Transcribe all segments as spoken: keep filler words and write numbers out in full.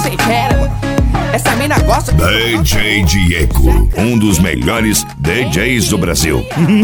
sem querer. Essa mina gosta de... D J Diego, um dos melhores D Js do Brasil.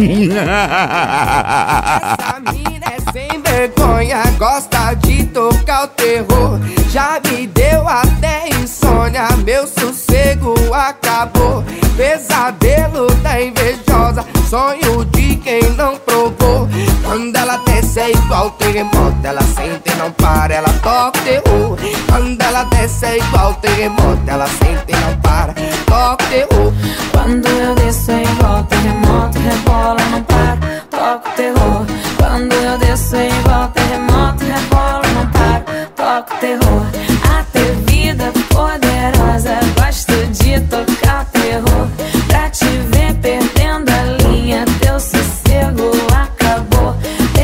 Essa mina é sem vergonha, gosta de tocar o terror. Já me deu até insônia, meu sossego acabou. Pesadelo da invejosa, sonho de quem não provou. Quando ela desce é igual terremoto, ela sente e não para, ela toca o terror. Quando ela desce é igual terremoto, ela sente e não para, toca o terror. Quando eu desço é igual terremoto, rebola, não para, toca o terror. Quando eu desço é igual terremoto, rebola, não para, toca o terror. Atrevida, poderosa, gosto de tocar o terror. Pra te ver perdendo a linha, teu sossego acabou.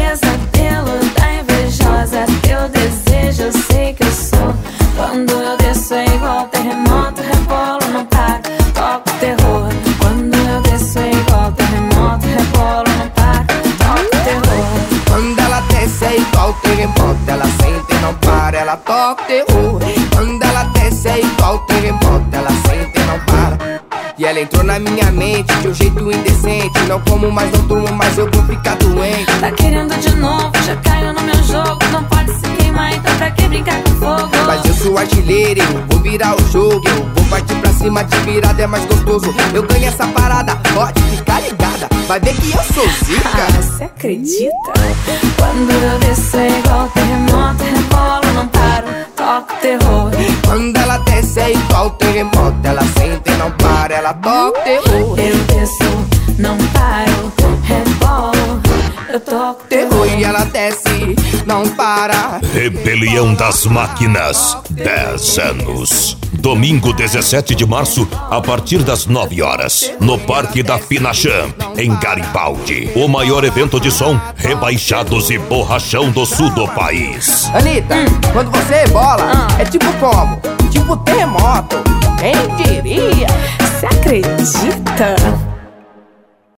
Pesadelo da invejosa, teu desejo eu sei que eu sou. Quando eu desço é igual terremoto, rebolo, não para, toca o terror. Quando eu desço é igual terremoto, rebolo, não para, toca o terror. Quando ela desce é igual terremoto, ela sente e não para, ela toca o terror. Quando ela desce é igual terremoto, ela sente e não para. E ela entrou na minha mente de um jeito indecente. Não como mais, não durmo mais, eu vou ficar doente. Tá querendo de novo, já caiu no meu jogo. Não pode se queimar, então pra que brincar com fogo? Mas eu sou artilheiro, eu vou virar o jogo. Eu vou partir pra cima, de virada é mais gostoso. Eu ganho essa parada, pode ficar ligada. Vai ver que eu sou zica. Ah, você acredita? Quando eu desço é igual terremoto, rebolo, não paro, toca o terror. Quando ela desce é igual terremoto, ela sente e não para, ela toca o terror. Eu desço, não paro, rebolo, eu toco o Terror terror. e ela desce, não para. Rebelião das Máquinas, dez anos. Domingo dezessete de março, a partir das nove horas, no Parque da Finachamp, em Garibaldi. O maior evento de som, rebaixados e borrachão do sul do país. Anitta, hum. quando você bola, é tipo como? Tipo terremoto, quem diria? Você acredita?